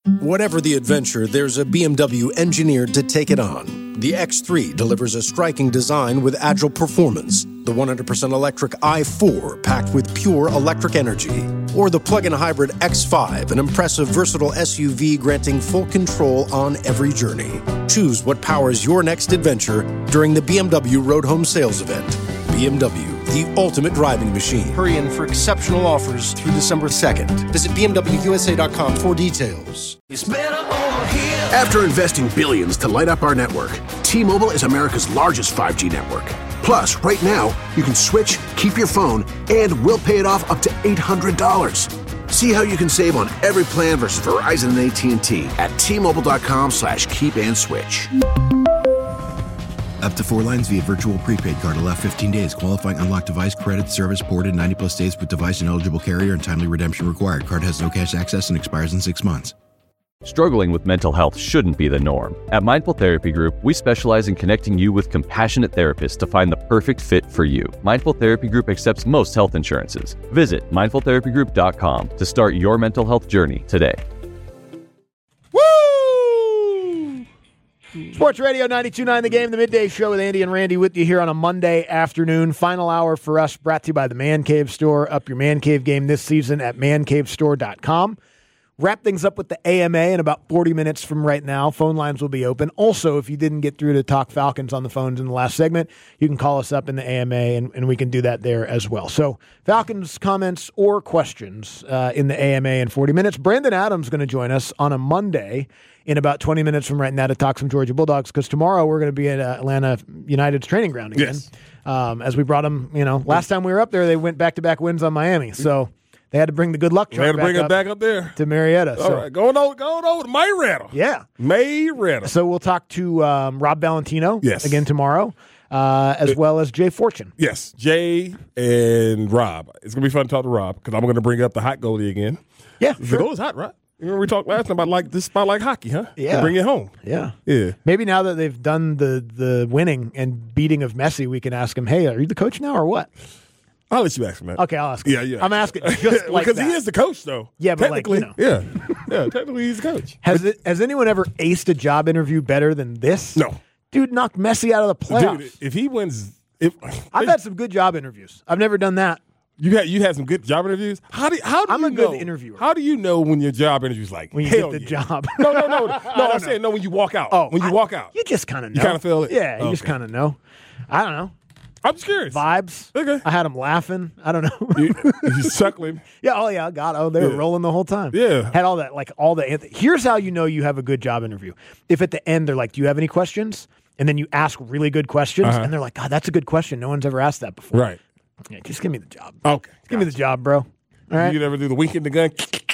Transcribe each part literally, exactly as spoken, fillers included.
Whatever the adventure, there's a B M W engineered to take it on. The X three delivers a striking design with agile performance. The one hundred percent electric i four packed with pure electric energy. Or the plug-in hybrid X five, an impressive versatile S U V granting full control on every journey. Choose what powers your next adventure during the B M W Road Home Sales Event. B M W, the ultimate driving machine. Hurry in for exceptional offers through December second. Visit B M W U S A dot com for details. It's better over here. After investing billions to light up our network, T-Mobile is America's largest five G network. Plus, right now, you can switch, keep your phone, and we'll pay it off up to eight hundred dollars. See how you can save on every plan versus Verizon and A T and T at T-Mobile.com slash keep and switch. Up to four lines via virtual prepaid card. Allow fifteen days. Qualifying unlocked device credit service ported ninety plus days with device and eligible carrier and timely redemption required. Card has no cash access and expires in six months. Struggling with mental health shouldn't be the norm. At Mindful Therapy Group, we specialize in connecting you with compassionate therapists to find the perfect fit for you. Mindful Therapy Group accepts most health insurances. Visit mindful therapy group dot com to start your mental health journey today. Woo! Sports Radio ninety-two point nine The Game, the midday show with Andy and Randy with you here on a Monday afternoon. Final hour for us, brought to you by the Man Cave Store. Up your Man Cave game this season at man cave store dot com. Wrap things up with the A M A in about forty minutes from right now. Phone lines will be open. Also, if you didn't get through to talk Falcons on the phones in the last segment, you can call us up in the A M A, and, and we can do that there as well. So, Falcons comments or questions uh, in the A M A in forty minutes. Brandon Adams is going to join us on a Monday in about twenty minutes from right now to talk some Georgia Bulldogs, because tomorrow we're going to be at uh, Atlanta United's training ground again. Yes. Um, as we brought them, you know, last time we were up there, they went back-to-back wins on Miami. So, they had to bring the good luck They had truck to bring back it up back up there. to Marietta. All So, right, going over, going over to Marietta. yeah. Marietta. So we'll talk to um, Rob Valentino Yes. again tomorrow, uh, as well as Jay Fortune. Yes, Jay and Rob. It's going to be fun to talk to Rob because I'm going to bring up the hot goalie again. Yeah, The sure. goal is hot, right? You remember we talked last time about like this spot like hockey, huh? Yeah. Bring it home. Yeah. Yeah. Maybe now that they've done the the winning and beating of Messi, we can ask him, hey, are you the coach now or what? I'll let you ask him that. Okay, I'll ask him. Yeah, yeah. I'm asking just like because that. he is the coach, though. Yeah, but like, Technically, you yeah, yeah. Technically, he's the coach. Has it, has anyone ever aced a job interview better than this? No, Dude knocked Messi out of the playoffs. dude. If he wins, if I've had some good job interviews. I've never done that. you had you had some good job interviews. How do how do I'm you a good know, interviewer. How do you know when your job interview's like When you hell get the yeah. job. No, no, no, no. I I'm don't saying know. no when you walk out. Oh, when you I- walk out, You just kind of know. You kinda feel it? Yeah, you just Okay. kind of know. I don't know. I'm just curious. Vibes. Okay. I had them laughing. I don't know. You, you suckling. Yeah, oh yeah, God, oh they were Yeah. rolling the whole time. Yeah. Had all that, like all the. anth- Here's how you know you have a good job interview. If at the end they're like, "Do you have any questions?" and then you ask really good questions, Uh-huh. and they're like, "God, that's a good question. No one's ever asked that before." Right. Yeah, just give me the job. Okay. Just give me the job, bro. All right. You never do the wink in the gun.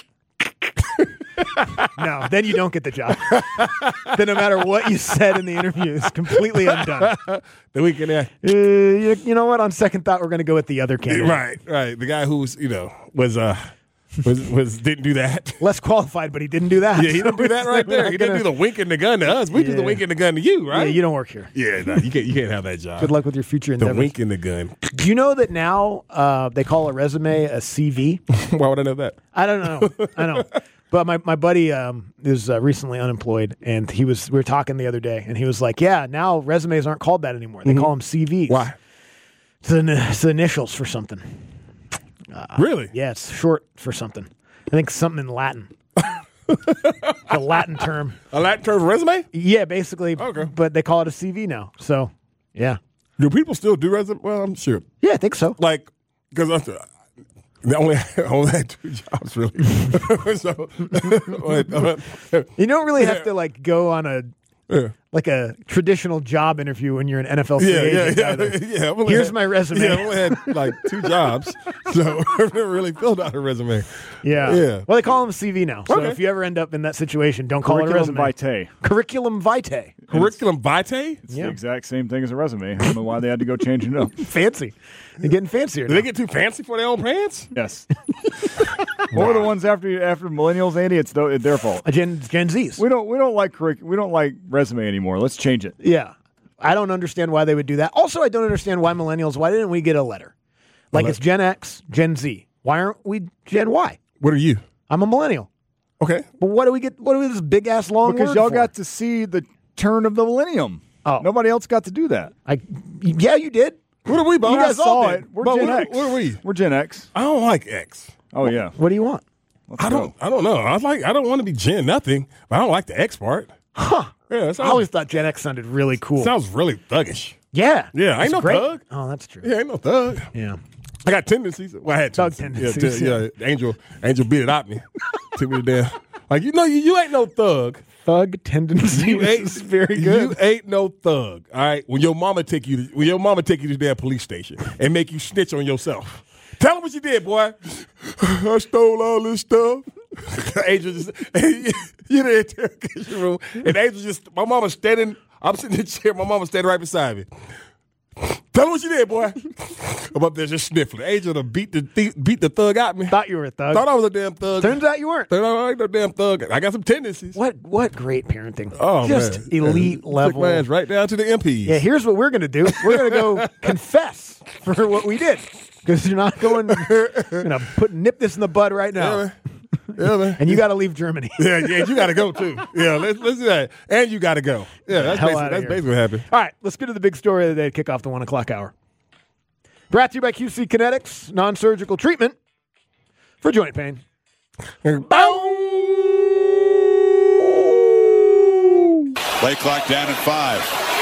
No, then you don't get the job. Then no matter what you said in the interview, it's completely undone. The wink in there. Uh, you, you know what? On second thought, we're going to go with the other candidate. Right, right. The guy who was, you know, was uh was was didn't do that. Less qualified, but he didn't do that. Yeah, he didn't do that right We're there. not He didn't gonna- do the wink in the gun to us. We do the Yeah. wink in the gun to you, Yeah, right? you don't work here. Yeah, no, you can't. You can't have that job. Good luck with your future The endeavors. wink in the gun. Do you know that now uh, they call a resume a C V? Why would I know that? I don't know. I know. But my, my buddy um, is uh, recently unemployed, and he was we were talking the other day, and he was like, yeah, now resumes aren't called that anymore. They call them C Vs. Why? It's the, it's the initials for something. Really? Yeah, it's short for something. I think something in Latin. The Latin term. A Latin term for resume? Yeah, basically. Okay. But they call it a C V now. So, yeah. Do people still do resume? Well, I'm sure. Yeah, I think so. Like, because I only I only had two jobs really. So, but, uh, You don't really have Yeah. to, like, go on a yeah. like a traditional job interview when you're an N F L free Yeah, yeah, agent. yeah, either. yeah. I've only Here's had- my resume. Yeah, I only had like two jobs, so I've never really filled out a resume. Yeah. Yeah. Well, they call them a C V now. So Okay. if you ever end up in that situation, don't call Curriculum it a resume. vitae. Curriculum vitae. Curriculum vitae? It's Yeah. the exact same thing as a resume. I don't know why they had to go change it up. Fancy. They're getting fancier Do now. they get too fancy for their own pants? Yes. What were the ones after after millennials, Andy? It's th- their fault. Uh, Gen, Gen Zs. We don't we don't like curric- we don't like resume anymore. Let's change it. Yeah. I don't understand why they would do that. Also, I don't understand why millennials, why didn't we get a letter? Like le- it's Gen X, Gen Z. Why aren't we Gen Y? What are you? I'm a millennial. Okay. But what do we get? What do we this big ass long Because word y'all for? got to see the turn of the millennium. Oh. Nobody else got to do that. I, yeah, you did. What are we, Bob? You guys all saw did. it. We're But Gen what, X. what are we? We're Gen X. I don't like X. Oh, yeah. What do you want? Let's I go. don't. I don't know. I like. I don't want to be Gen nothing, but I don't like the X part. Huh. Yeah, that I always thought Gen X sounded really cool. sounds really thuggish. yeah. Yeah, I ain't It's no great. thug. Oh, that's true. Yeah, ain't no thug. Yeah. I got tendencies. Well, I had Thug tendencies. tendencies, Yeah, yeah. t- yeah. Angel, Angel beat it out me. Took me to damn. Like you know, you, you ain't no thug. Thug tendency. You ain't is very good. You ain't no thug. All right. When your mama take you, to, when your mama take you to the damn police station and make you snitch on yourself, tell them what you did, boy. I stole all this stuff. Angel just you in the interrogation room, and Angel just my mama standing. I'm sitting in the chair. My mama standing right beside me. Tell them what you did, boy. I'm up there just sniffling. Angel to beat the th- beat the thug out me. Thought you were a thug. Thought I was a damn thug. Turns out you weren't. Thought I ain't no damn thug. I got some tendencies. What what great parenting. Oh, Just man. elite Took level. my ass right down to the M Ps. Yeah, here's what we're going to do. We're going to go confess for what we did. Because you're not going to put nip this in the bud right now. Yeah, man. Yeah, man. And you got to leave Germany. Yeah, yeah, you got to go too. Yeah, let's let's do that. And you got to go. Yeah, that's Hell basically, outta that's here. basically what happened. All right, let's get to the big story of the day to kick off the one o'clock hour. Brought to you by Q C Kinetics, non-surgical treatment for joint pain. Play clock down at five.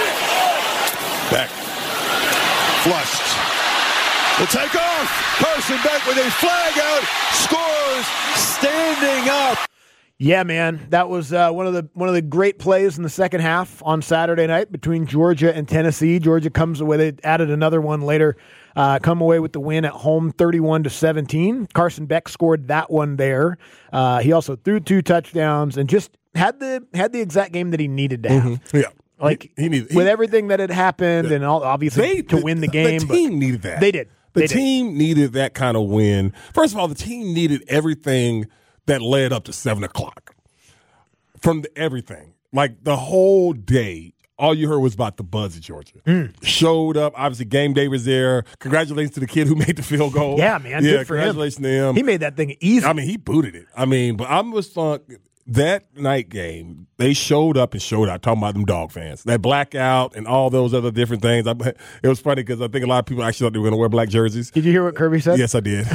Beck. Flushed. The takeoff. Carson Beck with a flag out. Scores. Standing up. Yeah, man, that was uh, one of the one of the great plays in the second half on Saturday night between Georgia and Tennessee. Georgia comes away; they added another one later. Uh, come away with the win at home, thirty-one to seventeen. Carson Beck scored that one there. Uh, he also threw two touchdowns and just had the had the exact game that he needed to have. Mm-hmm. Yeah, Like he, he needed, he, with everything that had happened, and all, obviously they, to win the game. The but team needed that. They did. The They did. team needed that kind of win. First of all, the team needed everything that led up to seven o'clock. From the, everything, like the whole day, all you heard was about the buzz at Georgia. Mm. Showed up. Obviously, game day was there. Congratulations to the kid who made the field goal. Yeah, man. Yeah, Good for him. congratulations to him. He made that thing easy. I mean, he booted it. I mean, but I was thought that night game, they showed up and showed out, talking about them dog fans. That blackout and all those other different things. I, it was funny because I think a lot of people actually thought they were going to wear black jerseys. Did you hear what Kirby said? Yes, I did.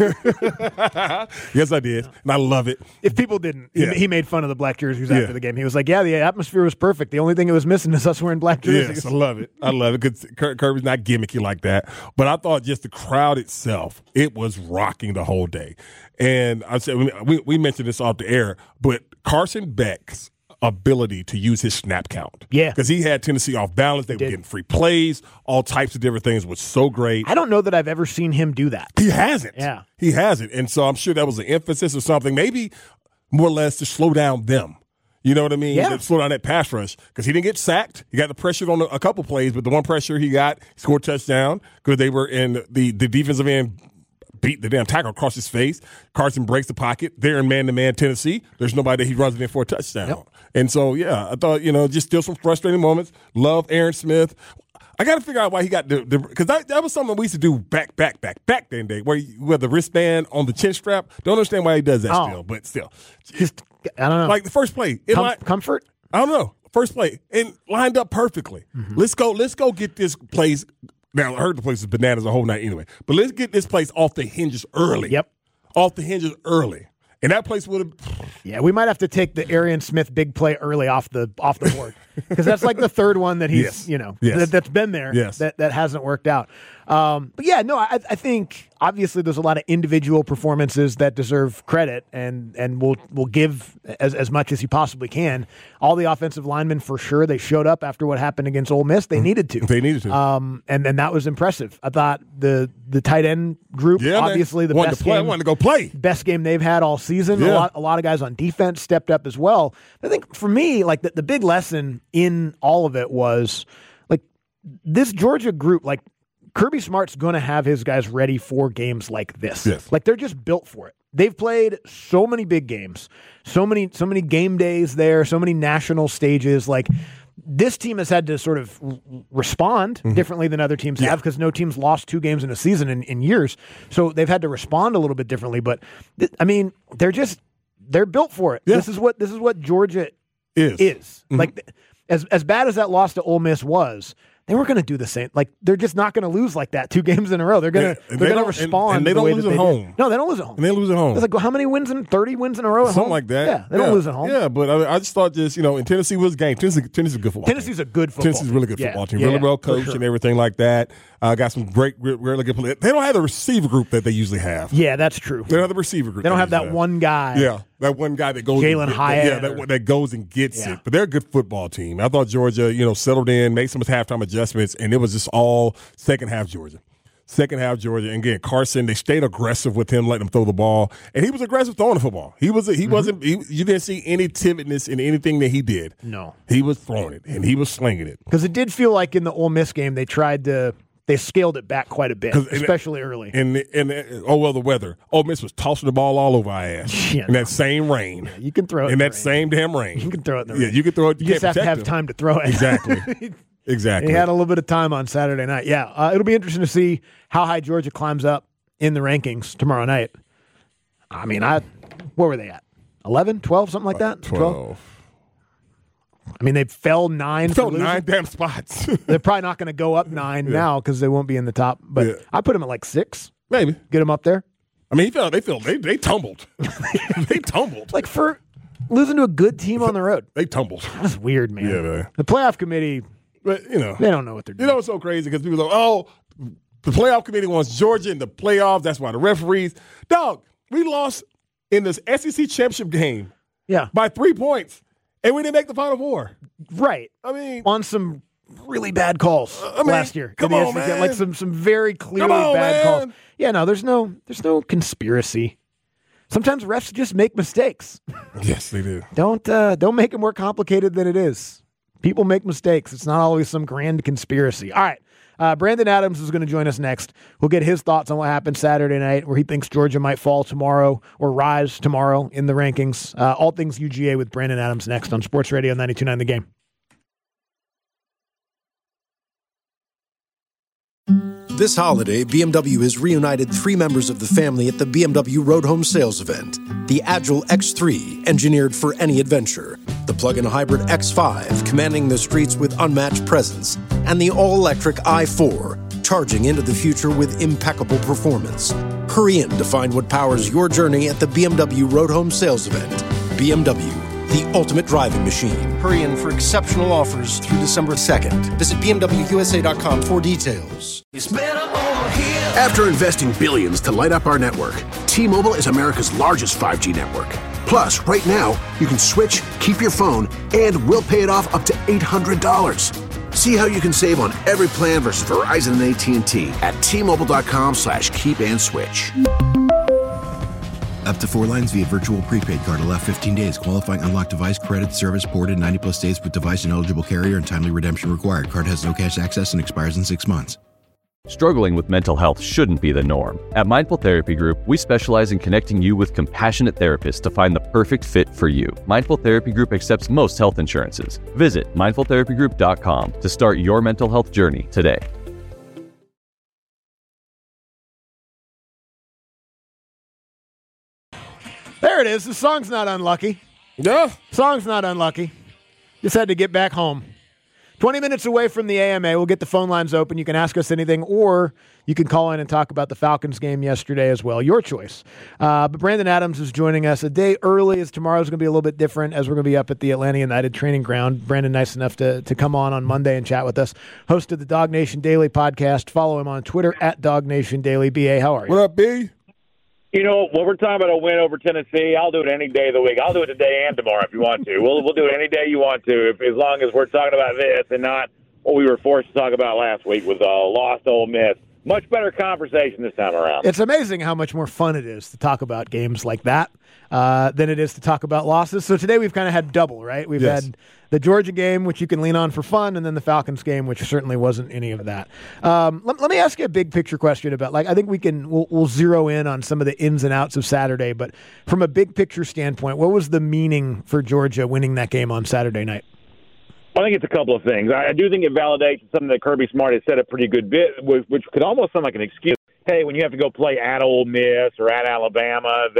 yes, I did. And I love it. If people didn't, he, Yeah. he made fun of the black jerseys Yeah. after the game. He was like, yeah, the atmosphere was perfect. The only thing it was missing is us wearing black jerseys. Yes, I love it. I love it because Kirby's not gimmicky like that. But I thought just the crowd itself, it was rocking the whole day. And I said we, we mentioned this off the air, but Carson Beck's ability to use his snap count. Yeah. Because he had Tennessee off balance. They were getting free plays, all types of different things was so great. I don't know that I've ever seen him do that. He hasn't. Yeah. He hasn't. And so I'm sure that was an emphasis or something, maybe more or less to slow down them. You know what I mean? Yeah. To slow down that pass rush because he didn't get sacked. He got the pressure on a, a couple plays, but the one pressure he got, he scored a touchdown because they were in the, the defensive end beat the damn tackle across his face. Carson breaks the pocket. They're in man-to-man Tennessee. There's nobody that he runs it in for a touchdown. Yep. And so, yeah, I thought, you know, just still some frustrating moments. Love Aaron Smith. I got to figure out why he got the – because that, that was something we used to do back, back, back, back then day, where you had the wristband on the chin strap. Don't understand why he does that Oh. still, but still. Just, I don't know. Like the first play. It Com- li- comfort? I don't know. First play. And lined up perfectly. Mm-hmm. Let's go Let's go get this place – now, I heard the place is bananas the whole night anyway. But let's get this place off the hinges early. Yep. Off the hinges early. And that place would have – Yeah, we might have to take the Arian Smith big play early off the off the board because that's like the third one that he's Yes. you know Yes. that, that's been there Yes. that that hasn't worked out. Um, but yeah, no, I, I think obviously there's a lot of individual performances that deserve credit, and and we'll we'll give as as much as you possibly can. All the offensive linemen for sure they showed up after what happened against Ole Miss. They needed to. They needed to. Um, and and that was impressive. I thought the the tight end group Yeah, man. obviously the Wanted best to play. game. Wanted to go play. Best game they've had all season. A Yeah. lot, a lot of guys on defense stepped up as well. I think for me, like the, the big lesson in all of it was like this Georgia group, like Kirby Smart's going to have his guys ready for games like this. Yes. Like they're just built for it. They've played so many big games, so many, so many game days there, so many national stages. Like this team has had to sort of r- respond Mm-hmm. differently than other teams have because no team's lost two games in a season in, in years. So they've had to respond a little bit differently. But th- I mean, they're just they're built for it. Yeah. This is what this is what Georgia Is. is. Mhm. Like as as bad as that loss to Ole Miss was, they weren't going to do the same. Like they're just not going to lose like that two games in a row. They're going Yeah, to and they're they going to don't- and- respond. and they the don't way lose that at they home. did. No, they don't lose at home. And they lose at home. It's like well, how many wins in thirty wins in a row? At Something home? like that. Yeah, they don't yeah. lose at home. Yeah, but I, mean, I just thought this, you know, in Tennessee was a game. Tennessee, Tennessee's a good football Tennessee's team. a good football. Tennessee's a really good team. football Yeah, team. yeah, really well for coached sure. and everything like that. Uh, got some great, really good players. They don't have the receiver group that they usually have. Yeah, that's true. They don't have the receiver group. They don't have usually that one guy. Yeah, that one guy that goes. Jalen and, Hyatt Yeah, that, or- that goes and gets Yeah. it. But they're a good football team. I thought Georgia, you know, settled in, made some halftime adjustments, and it was just all second half Georgia. Second half Georgia, and again Carson. They stayed aggressive with him, letting him throw the ball, and he was aggressive throwing the football. He was. He Mm-hmm. wasn't. He, you didn't see any timidness in anything that he did. No. he was throwing it and he was slinging it. Because it did feel like in the Ole Miss game they tried to they scaled it back quite a bit, 'Cause- especially early. And and oh well, the weather. Ole Miss was tossing the ball all over our ass Yeah. in that same rain. You can throw it in in the that rain. same damn rain. You can throw it in the Yeah, rain. you can throw it. You You, just can't have to have protect him. time to throw it. Exactly. Exactly. He had a little bit of time on Saturday night. Yeah, uh, it'll be interesting to see how high Georgia climbs up in the rankings tomorrow night. I mean, I where were they at? eleven, twelve, something like that? Twelve. I mean, they fell nine. for Fell losing. nine damn spots. They're probably not going to go up nine now because they won't be in the top. But Yeah. I put them at like six. Maybe. Get them up there. I mean, he fell. They fell. They they tumbled. they tumbled. Like for losing to a good team on the road. They tumbled. That's weird, man. Yeah, man. The playoff committee, But you know, they don't know what they're you doing. know what's so crazy because people go, oh, the playoff committee wants Georgia in the playoffs. That's why the referees. Dog, we lost in this S E C championship game Yeah, by three points, and we didn't make the Final Four. right. I mean, On some really bad calls I mean, last year. come in the on, S E C. man. Like some some very clearly on, bad man. calls. Yeah, no, there's no there's no conspiracy. Sometimes refs just make mistakes. yes, they do. Don't uh, don't make it more complicated than it is. People make mistakes. It's not always some grand conspiracy. All right. Uh, Brandon Adams is going to join us next. We'll get his thoughts on what happened Saturday night, where he thinks Georgia might fall tomorrow or rise tomorrow in the rankings. Uh, all things U G A with Brandon Adams next on Sports Radio ninety-two point nine The Game. This holiday, B M W has reunited three members of the family at the B M W Road Home Sales event. The Agile X three, engineered for any adventure. The plug-in hybrid X five, commanding the streets with unmatched presence. And the all-electric i four, charging into the future with impeccable performance. Hurry in to find what powers your journey at the B M W Road Home Sales event. B M W, the ultimate driving machine. Hurry in for exceptional offers through December second. Visit B M W U S A dot com for details. After investing billions to light up our network, T-Mobile is America's largest five G network. Plus, right now, you can switch, keep your phone, and we'll pay it off up to eight hundred dollars. See how you can save on every plan versus Verizon and A T and T at T-Mobile.com slash keep and switch. Up to four lines via virtual prepaid card. Allow fifteen days. Qualifying unlocked device credit service ported ninety plus days with device and eligible carrier and timely redemption required. Card has no cash access and expires in six months. Struggling with mental health shouldn't be the norm. At Mindful Therapy Group, we specialize in connecting you with compassionate therapists to find the perfect fit for you. Mindful Therapy Group accepts most health insurances. Visit mindful therapy group dot com to start your mental health journey today. There it is. The song's not unlucky. Yeah. Song's not unlucky. Just had to get back home. twenty minutes away from the A M A. We'll get the phone lines open. You can ask us anything, or you can call in and talk about the Falcons game yesterday as well. Your choice. Uh, but Brandon Adams is joining us a day early, as tomorrow's going to be a little bit different, as we're going to be up at the Atlanta United training ground. Brandon, nice enough to, to come on on Monday and chat with us. Host of the Dog Nation Daily podcast. Follow him on Twitter at Dog Nation Daily. B A, how are you? What up, B? You know, when we're talking about a win over Tennessee, I'll do it any day of the week. I'll do it today and tomorrow if you want to. We'll we'll do it any day you want to, if, as long as we're talking about this and not what we were forced to talk about last week with a uh, lost Ole Miss. Much better conversation this time around. It's amazing how much more fun it is to talk about games like that uh, than it is to talk about losses. So today we've kind of had double, right? We've Yes. had the Georgia game, which you can lean on for fun, and then the Falcons game, which certainly wasn't any of that. Um, let, let me ask you a big picture question about, like, I think we can we'll, we'll zero in on some of the ins and outs of Saturday, but from a big picture standpoint, what was the meaning for Georgia winning that game on Saturday night? I think it's a couple of things. I, I do think it validates something that Kirby Smart has said a pretty good bit, which, which could almost sound like an excuse. Hey, when you have to go play at Ole Miss or at Alabama, that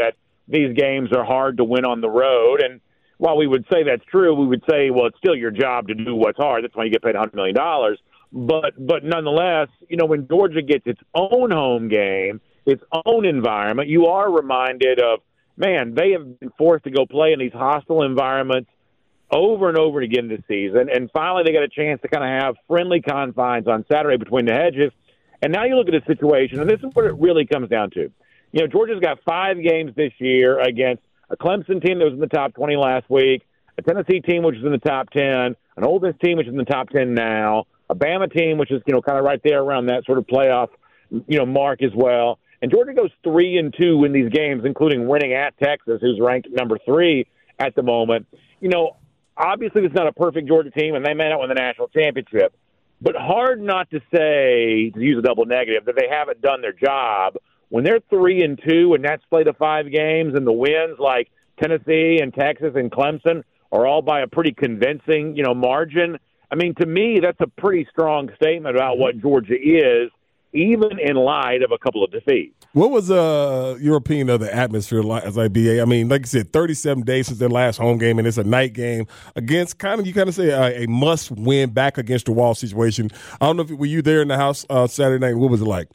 these games are hard to win on the road. And while we would say that's true, we would say, well, it's still your job to do what's hard. That's why you get paid one hundred million dollars. But but nonetheless, you know, when Georgia gets its own home game, its own environment, you are reminded of, man, they have been forced to go play in these hostile environments over and over again this season. And finally they got a chance to kind of have friendly confines on Saturday between the hedges. And now you look at the situation, and this is what it really comes down to. You know, Georgia's got five games this year against a Clemson team that was in the top twenty last week, a Tennessee team which is in the top ten, an Ole Miss team which is in the top ten now, a Bama team which is, you know, kind of right there around that sort of playoff, you know, mark as well. And Georgia goes three and two in these games, including winning at Texas, who's ranked number three at the moment. You know, obviously it's not a perfect Georgia team, and they may not win the national championship. But hard not to say, to use a double negative, that they haven't done their job. When they're three and two, and that's played of five games, and the wins like Tennessee and Texas and Clemson are all by a pretty convincing, you know, margin. I mean, to me, that's a pretty strong statement about what Georgia is, even in light of a couple of defeats. What was uh, your opinion of the atmosphere like as I B A? I mean, like you said, thirty-seven days since their last home game, and it's a night game against kind of, you kind of say, a, a must-win back against the wall situation. I don't know if were you there in the house uh, Saturday night? What was it like?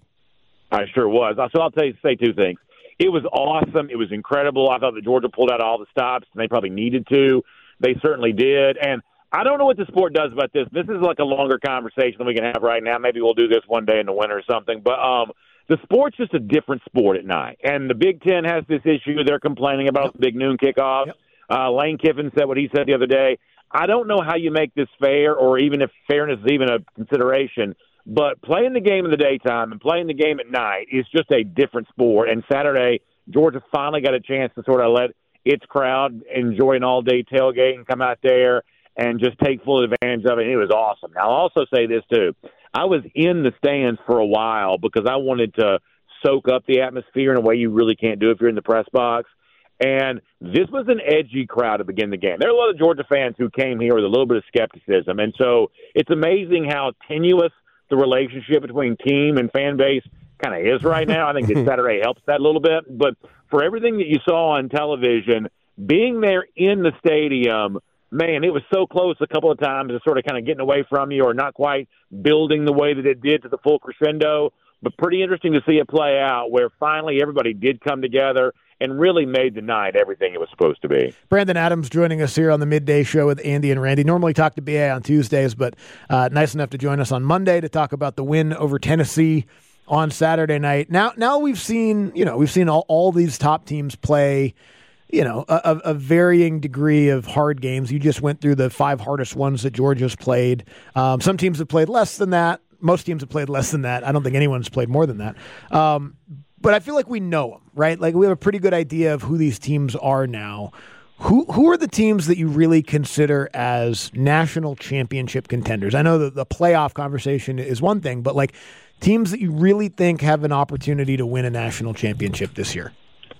I sure was. So I'll tell you, say two things. It was awesome. It was incredible. I thought that Georgia pulled out all the stops, and they probably needed to. They certainly did. And I don't know what the sport does about this. This is like a longer conversation than we can have right now. Maybe we'll do this one day in the winter or something. But um, the sport's just a different sport at night. And the Big Ten has this issue. They're complaining about yep. the big noon kickoff. Yep. Uh, Lane Kiffin said what he said the other day. I don't know how you make this fair, or even if fairness is even a consideration. But playing the game in the daytime and playing the game at night is just a different sport. And Saturday, Georgia finally got a chance to sort of let its crowd enjoy an all-day tailgate and come out there and just take full advantage of it. And it was awesome. Now, I'll also say this, too. I was in the stands for a while because I wanted to soak up the atmosphere in a way you really can't do if you're in the press box. And this was an edgy crowd to begin the game. There are a lot of Georgia fans who came here with a little bit of skepticism. And so it's amazing how tenuous the relationship between team and fan base kind of is right now. I think that Saturday helps that a little bit. But for everything that you saw on television, being there in the stadium, man, it was so close a couple of times to sort of kind of getting away from you or not quite building the way that it did to the full crescendo. But pretty interesting to see it play out where finally everybody did come together and really made the night everything it was supposed to be. Brandon Adams joining us here on the Midday Show with Andy and Randy. Normally talk to B A on Tuesdays, but uh, nice enough to join us on Monday to talk about the win over Tennessee on Saturday night. Now, now we've seen, you know, we've seen all, all these top teams play, you know, a, a varying degree of hard games. You just went through the five hardest ones that Georgia's played. Um, some teams have played less than that. Most teams have played less than that. I don't think anyone's played more than that. Um, but I feel like we know them, right? Like we have a pretty good idea of who these teams are now. Who who are the teams that you really consider as national championship contenders? I know that the playoff conversation is one thing, but like teams that you really think have an opportunity to win a national championship this year.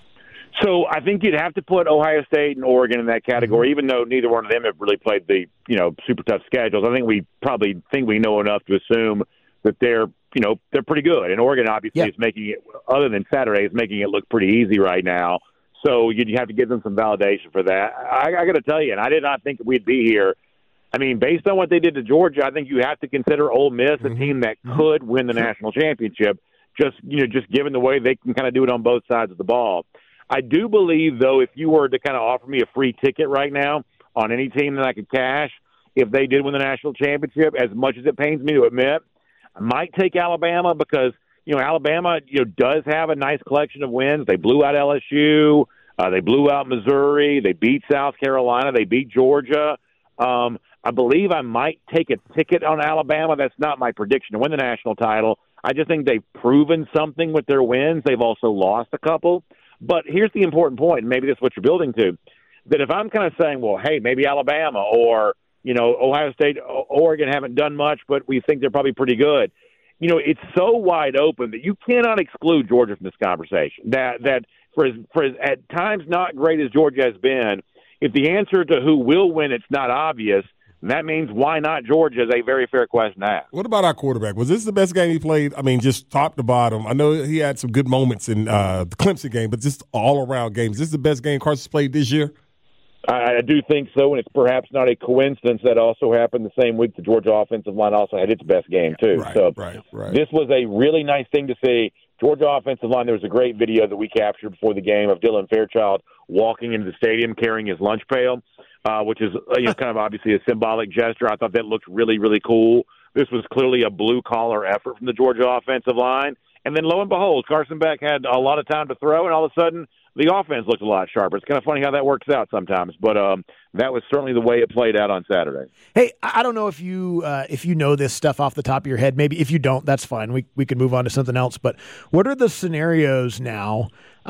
So I think you'd have to put Ohio State and Oregon in that category, mm-hmm. even though neither one of them have really played the, you know, super tough schedules. I think we probably think we know enough to assume that they're, you know, they're pretty good. And Oregon obviously yeah. is making it, other than Saturday, is making it look pretty easy right now. So you'd have to give them some validation for that. I, I got to tell you, and I did not think we'd be here. I mean, based on what they did to Georgia, I think you have to consider Ole Miss mm-hmm. a team that could win the national championship, just, you know, just given the way they can kind of do it on both sides of the ball. I do believe, though, if you were to kind of offer me a free ticket right now on any team that I could cash, if they did win the national championship, as much as it pains me to admit, I might take Alabama because, you know, Alabama, you know, does have a nice collection of wins. They blew out L S U. Uh, they blew out Missouri. They beat South Carolina. They beat Georgia. Um, I believe I might take a ticket on Alabama. That's not my prediction to win the national title. I just think they've proven something with their wins. They've also lost a couple. But here's the important point, and maybe this is what you're building to, that if I'm kind of saying, well, hey, maybe Alabama or, you know, Ohio State, Oregon haven't done much, but we think they're probably pretty good. You know, it's so wide open that you cannot exclude Georgia from this conversation. That that for as, for as at times not great as Georgia has been, if the answer to who will win it's not obvious, And that means why not Georgia is a very fair question to ask. What about our quarterback? Was this the best game he played? I mean, just top to bottom. I know he had some good moments in uh, the Clemson game, but just all-around games. Is this the best game Carson's played this year? I, I do think so, and it's perhaps not a coincidence that also happened the same week the Georgia offensive line also had its best game, too. Right, so right, right. This was a really nice thing to see. Georgia offensive line, there was a great video that we captured before the game of Dylan Fairchild walking into the stadium carrying his lunch pail, uh, which is you know, kind of obviously a symbolic gesture. I thought that looked really, really cool. This was clearly a blue-collar effort from the Georgia offensive line. And then, lo and behold, Carson Beck had a lot of time to throw, and all of a sudden the offense looked a lot sharper. It's kind of funny how that works out sometimes, but um, that was certainly the way it played out on Saturday. Hey, I don't know if you uh, if you know this stuff off the top of your head. Maybe if you don't, that's fine. We we can move on to something else. But what are the scenarios now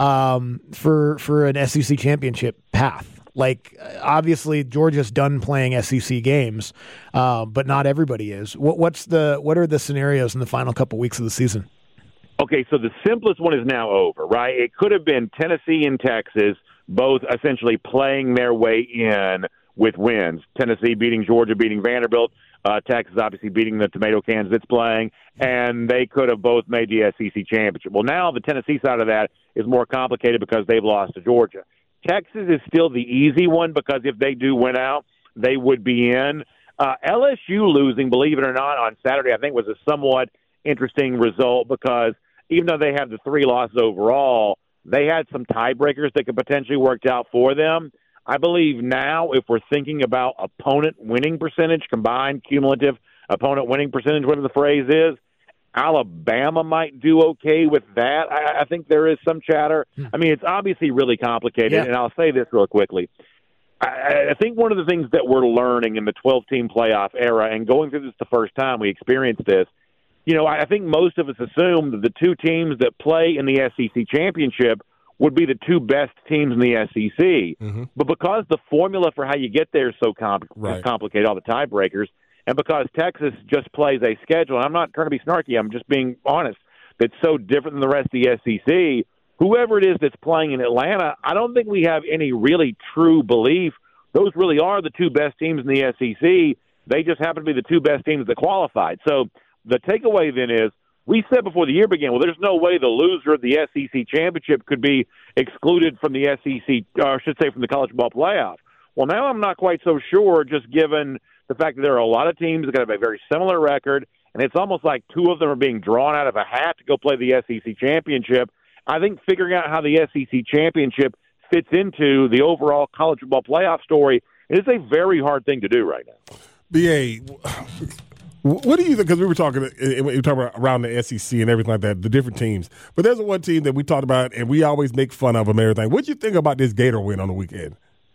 um, for for an S E C championship path? Like, obviously, Georgia's done playing S E C games, uh, but not everybody is. What, what's the what are the scenarios in the final couple weeks of the season? Okay, so the simplest one is now over, right? It could have been Tennessee and Texas both essentially playing their way in with wins. Tennessee beating Georgia, beating Vanderbilt. Uh, Texas obviously beating the tomato cans it's playing. And they could have both made the S E C championship. Well, now the Tennessee side of that is more complicated because they've lost to Georgia. Texas is still the easy one because if they do win out, they would be in. Uh, L S U losing, believe it or not, on Saturday I think was a somewhat interesting result because even though they have the three losses overall, they had some tiebreakers that could potentially work out for them. I believe now if we're thinking about opponent winning percentage, combined cumulative opponent winning percentage, whatever the phrase is, Alabama might do okay with that. I, I think there is some chatter. I mean, it's obviously really complicated, yeah. And I'll say this real quickly. I, I think one of the things that we're learning in the twelve-team playoff era, and going through this the first time we experienced this, you know, I think most of us assume that the two teams that play in the S E C championship would be the two best teams in the S E C. Mm-hmm. But because the formula for how you get there is so com- right. complicated, all the tiebreakers, and because Texas just plays a schedule, and I'm not trying to be snarky, I'm just being honest, that's so different than the rest of the S E C, whoever it is that's playing in Atlanta, I don't think we have any really true belief. Those really are the two best teams in the S E C. They just happen to be the two best teams that qualified. So the takeaway then is, we said before the year began, well, there's no way the loser of the S E C championship could be excluded from the S E C, or I should say from the college ball playoff. Well, now I'm not quite so sure, just given the fact that there are a lot of teams that have a very similar record, and it's almost like two of them are being drawn out of a hat to go play the S E C championship. I think figuring out how the S E C championship fits into the overall college football playoff story is a very hard thing to do right now. B A, what do you think? Because we were talking, we were talking about around the S E C and everything like that, the different teams. But there's one team that we talked about, and we always make fun of them and everything. What do you think about this Gator win on the weekend?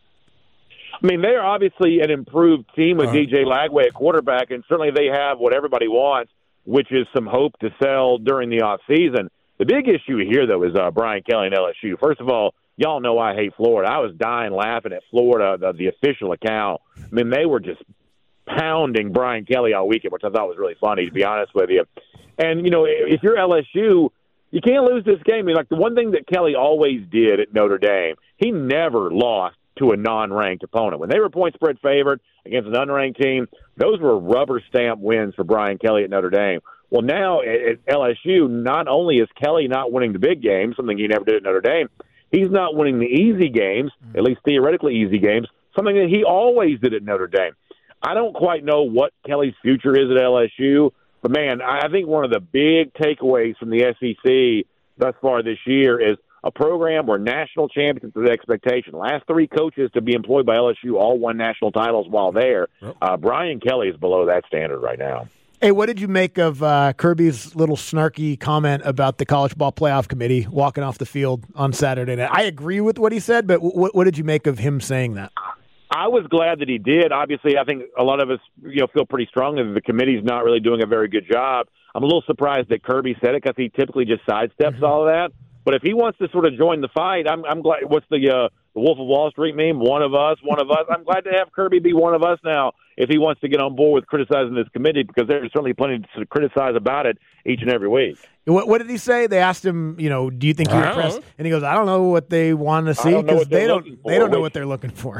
I mean, they're obviously an improved team with uh-huh. D J Lagway at quarterback, and certainly they have what everybody wants, which is some hope to sell during the offseason. The big issue here, though, is uh, Brian Kelly and L S U. First of all, y'all know I hate Florida. I was dying laughing at Florida, the, the official account. I mean, they were just pounding Brian Kelly all weekend, which I thought was really funny, to be honest with you. And, you know, if you're L S U, you can't lose this game. I mean, like, the one thing that Kelly always did at Notre Dame, he never lost to a non-ranked opponent. When they were point spread favored against an unranked team, those were rubber stamp wins for Brian Kelly at Notre Dame. Well, now at L S U, not only is Kelly not winning the big games, something he never did at Notre Dame, he's not winning the easy games, at least theoretically easy games, something that he always did at Notre Dame. I don't quite know what Kelly's future is at L S U, but, man, I think one of the big takeaways from the S E C thus far this year is a program where national champions is expectation. Last three coaches to be employed by L S U all won national titles while there. Uh, Brian Kelly is below that standard right now. Hey, what did you make of uh, Kirby's little snarky comment about the College Ball Playoff Committee walking off the field on Saturday night? I agree with what he said, but w- what did you make of him saying that? I was glad that he did. Obviously, I think a lot of us, you know, feel pretty strongly that the committee's not really doing a very good job. I'm a little surprised that Kirby said it because he typically just sidesteps all of that. But if he wants to sort of join the fight, I'm, I'm glad. What's the, uh, the Wolf of Wall Street meme? One of us, one of us. I'm glad to have Kirby be one of us now if he wants to get on board with criticizing this committee, because there's certainly plenty to criticize about it each and every week. What, what did he say? They asked him, you know, do you think you're impressed? And he goes, I don't know what they want to see because they don't they don't know what they're looking for.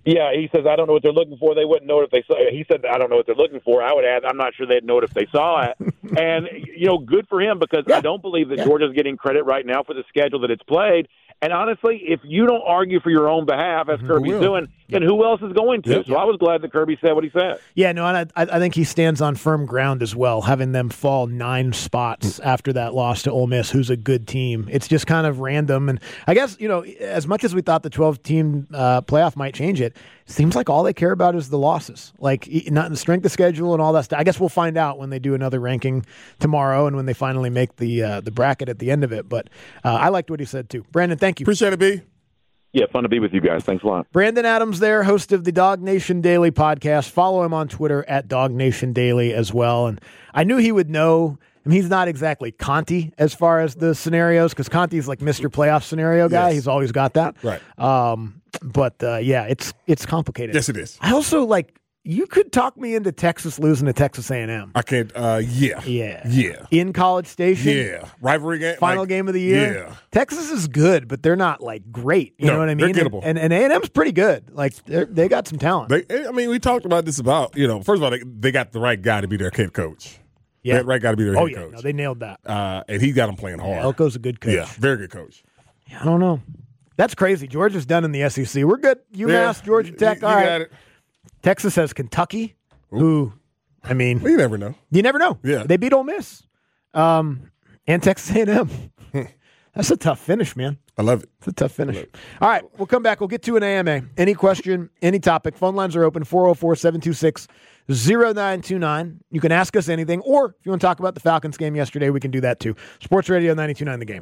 Yeah, he says, I don't know what they're looking for. They wouldn't know it if they saw it. He said, I don't know what they're looking for. I would add, I'm not sure they'd know it if they saw it. And, you know, good for him because yeah. I don't believe that yeah. Georgia's getting credit right now for the schedule that it's played. And honestly, if you don't argue for your own behalf, as Kirby's doing, then who else is going to? Yep. So I was glad that Kirby said what he said. Yeah, no, and I, I think he stands on firm ground as well, having them fall nine spots after that loss to Ole Miss, who's a good team. It's just kind of random. And I guess, you know, as much as we thought the twelve-team uh, playoff might change it, it seems like all they care about is the losses, like not the strength of schedule and all that stuff. I guess we'll find out when they do another ranking tomorrow and when they finally make the uh, the bracket at the end of it. But uh, I liked what he said, too. Brandon, thank you. Appreciate it, B. Yeah, fun to be with you guys. Thanks a lot. Brandon Adams there, host of the Dog Nation Daily podcast. Follow him on Twitter at Dog Nation Daily as well. And I knew he would know. I mean, he's not exactly Conti as far as the scenarios because Conti's like Mister Playoff scenario guy. Yes. He's always got that. Right. Um, but, uh, yeah, it's it's complicated. Yes, it is. I also, like, you could talk me into Texas losing to Texas A and M. I can't, uh, yeah. Yeah. Yeah. In College Station. Yeah. Rivalry game. Final like, game of the year. Yeah. Texas is good, but they're not, like, great. You no, know what I mean? They're gettable. And, and A and M's pretty good. Like, they got some talent. They, I mean, we talked about this about, you know, first of all, they, they got the right guy to be their head coach. Yeah. That right guy to be their oh, head yeah. coach. No, they nailed that. Uh, and he got them playing hard. Yeah, Elko's a good coach. Yeah, very good coach. Yeah, I don't know. That's crazy. Georgia's done in the S E C. We're good. UMass, yeah, Georgia Tech. You, all you right. got it. Texas has Kentucky, Ooh. who, I mean. Well, you never know. You never know. Yeah. They beat Ole Miss. Um, and Texas A and M. That's a tough finish, man. I love it. It's a tough finish. All right, we'll come back. We'll get to an A M A. Any question, any topic, phone lines are open, four oh four, seven two six, oh nine two nine. You can ask us anything, or if you want to talk about the Falcons game yesterday, we can do that too. Sports Radio ninety-two point nine The Game.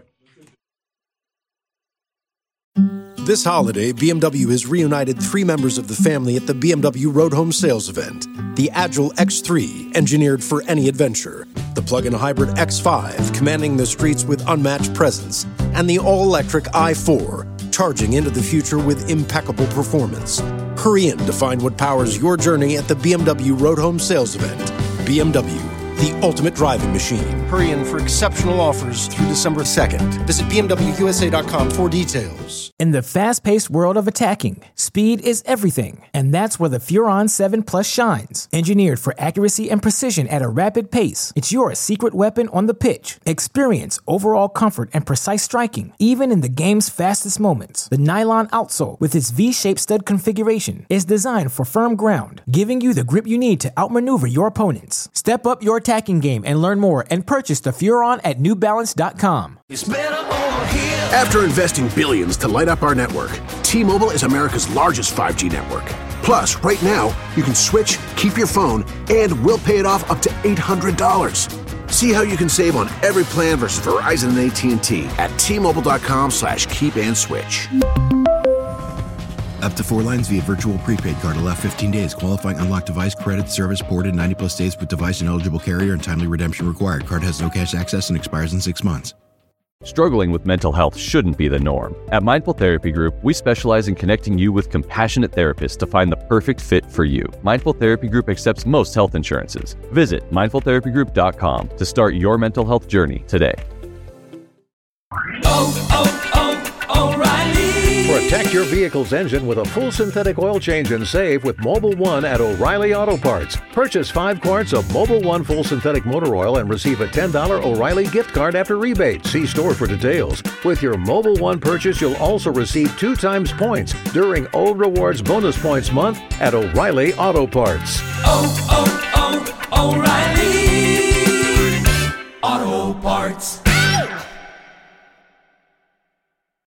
This holiday, B M W has reunited three members of the family at the B M W Road Home Sales event. The Agile X three, engineered for any adventure. The plug-in hybrid X five, commanding the streets with unmatched presence. And the all-electric i four, charging into the future with impeccable performance. Hurry in to find what powers your journey at the B M W Road Home Sales event. B M W, the ultimate driving machine. Hurry in for exceptional offers through December second. Visit B M W U S A dot com for details. In the fast-paced world of attacking, speed is everything, and that's where the Furon seven Plus shines. Engineered for accuracy and precision at a rapid pace, it's your secret weapon on the pitch. Experience overall comfort and precise striking, even in the game's fastest moments. The nylon outsole, with its V-shaped stud configuration, is designed for firm ground, giving you the grip you need to outmaneuver your opponents. Step up your attacking game and learn more and purchase the Furon at New Balance dot com. After investing billions to light up our network, T-Mobile is America's largest five G network. Plus, right now, you can switch, keep your phone, and we'll pay it off up to eight hundred dollars. See how you can save on every plan versus Verizon and A T and T at T-Mobile.com slash keep and switch. Up to four lines via virtual prepaid card. Allow fifteen days. Qualifying unlocked device credit. Service ported ninety plus days with device and eligible carrier and timely redemption required. Card has no cash access and expires in six months. Struggling with mental health shouldn't be the norm. At Mindful Therapy Group, we specialize in connecting you with compassionate therapists to find the perfect fit for you. Mindful Therapy Group accepts most health insurances. Visit mindful therapy group dot com to start your mental health journey today. Oh, oh, oh, O'Reilly! Protect your vehicle's engine with a full synthetic oil change and save with Mobil one at O'Reilly Auto Parts. Purchase five quarts of Mobil one full synthetic motor oil and receive a ten dollars O'Reilly gift card after rebate. See store for details. With your Mobil one purchase, you'll also receive two times points during O Rewards Bonus Points Month at O'Reilly Auto Parts. Oh, oh, oh, O'Reilly Auto Parts.